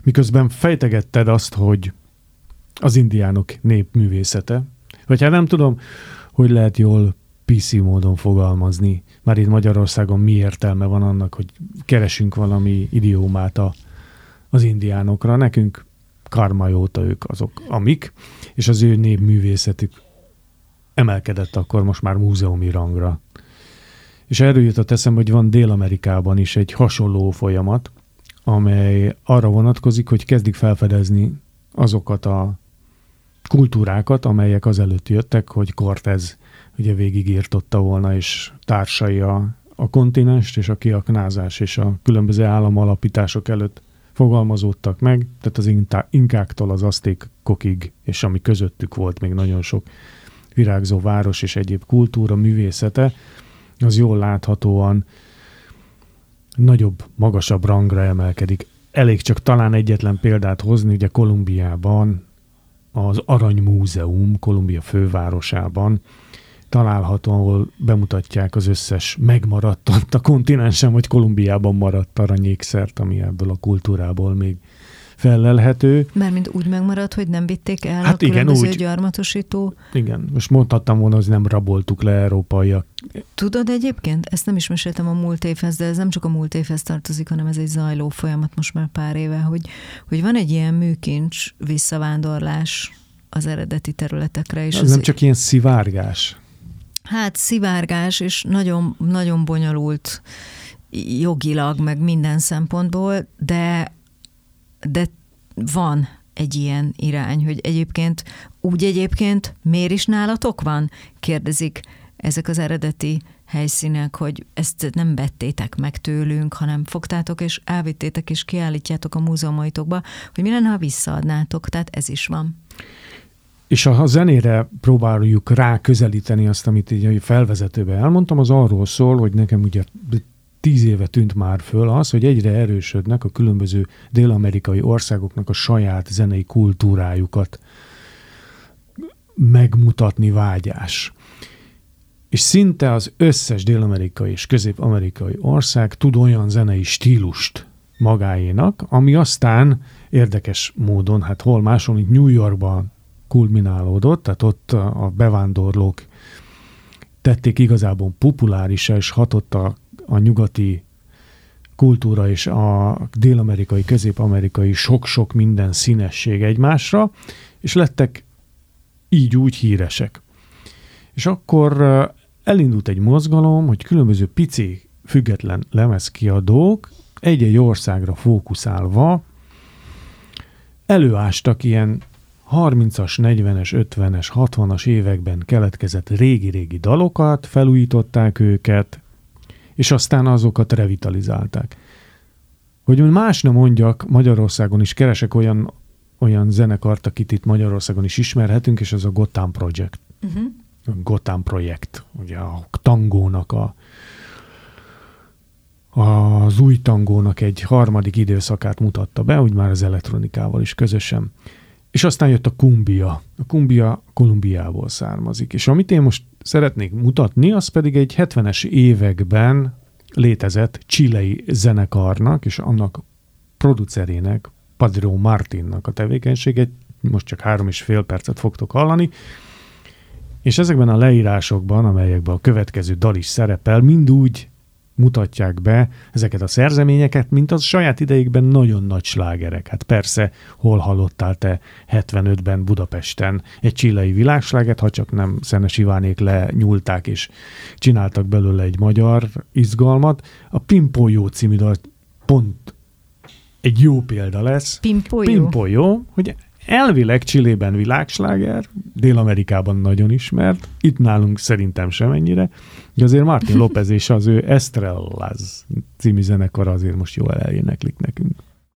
miközben fejtegetted azt, hogy az indiánok népművészete, vagy hát nem tudom, hogy lehet jól PC módon fogalmazni. Már itt Magyarországon mi értelme van annak, hogy keresünk valami idiómát az indiánokra. Nekünk karma óta ők azok, amik, és az ő népművészetük emelkedett akkor most már múzeumi rangra. És erről jutott eszembe, hogy van Dél-Amerikában is egy hasonló folyamat, amely arra vonatkozik, hogy kezdik felfedezni azokat a kultúrákat, amelyek azelőtt jöttek, hogy Cortez ugye végigírtotta volna, és társai a kontinenst, és a kiaknázás, és a különböző államalapítások előtt fogalmazódtak meg, tehát az inkáktól az aztékokig, és ami közöttük volt még nagyon sok virágzó város és egyéb kultúra, művészete, az jól láthatóan nagyobb, magasabb rangra emelkedik. Elég csak talán egyetlen példát hozni, ugye Kolumbiában az Aranymúzeum, Kolumbia fővárosában található, ahol bemutatják az összes megmaradt ott a kontinensen, vagy Kolumbiában maradt aranyékszert, ami ebből a kultúrából még fellelhető. Mármint úgy megmaradt, hogy nem vitték el hát a különböző úgy, gyarmatosító. Igen, most mondhattam volna, hogy nem raboltuk le európaiak. Tudod egyébként, ezt nem is meséltem a múlt évhez, de ez nem csak a múlt évhez tartozik, hanem ez egy zajló folyamat most már pár éve, hogy van egy ilyen műkincs visszavándorlás az eredeti területekre. És ez nem csak ilyen szivárgás. Hát szivárgás, és nagyon, nagyon bonyolult jogilag, meg minden szempontból, de van egy ilyen irány, hogy egyébként miért is nálatok van? Kérdezik ezek az eredeti helyszínek, hogy ezt nem vettétek meg tőlünk, hanem fogtátok és elvittétek és kiállítjátok a múzeumaitokba, hogy mi lenne, ha visszaadnátok, tehát ez is van. És ha a zenére próbáljuk rá közelíteni azt, amit így a felvezetőben elmondtam, az arról szól, hogy nekem ugye 10 éve tűnt már föl az, hogy egyre erősödnek a különböző dél-amerikai országoknak a saját zenei kultúrájukat megmutatni vágyás. És szinte az összes dél-amerikai és közép-amerikai ország tud olyan zenei stílust magáénak, ami aztán érdekes módon, hát hol máshol, mint New Yorkban kulminálódott, tehát ott a bevándorlók tették igazából populárissá, és hatott a nyugati kultúra és a dél-amerikai, közép-amerikai sok-sok minden színesség egymásra, és lettek így úgy híresek. És akkor elindult egy mozgalom, hogy különböző pici, független lemezkiadók egy-egy országra fókuszálva előástak ilyen 30-as, 40-es, 50-es, 60-as években keletkezett régi-régi dalokat, felújították őket, és aztán azokat revitalizálták. Hogy más nem mondjak, Magyarországon is keresek olyan zenekart, akit itt Magyarországon is ismerhetünk, és ez a Gotham Project. Uh-huh. Gotham Projekt, ugye a tangónak, az új tangónak egy harmadik időszakát mutatta be, úgy már az elektronikával is közösen. És aztán jött a kumbia. A kumbia Kolumbiából származik. És amit én most szeretnék mutatni, az pedig egy 70-es években létezett chilei zenekarnak, és annak producerének, Padre Martinnak a tevékenységet. Most csak 3,5 percet fogtok hallani. És ezekben a leírásokban, amelyekben a következő dal is szerepel, mind úgy mutatják be ezeket a szerzeményeket, mint az saját idejükben nagyon nagy slágerek. Hát persze, hol hallottál te 75-ben Budapesten egy chilei világslágert, ha csak nem Szenes Ivánék lenyúlták és csináltak belőle egy magyar izgalmat. A Pimpolyo című dal pont egy jó példa lesz. Pimpolyo, hogy elvileg Chilében világsláger, Dél-Amerikában nagyon ismert, itt nálunk szerintem semennyire, de azért Martin López és az ő Estrellas című zenekar azért most jól eléneklik nekünk.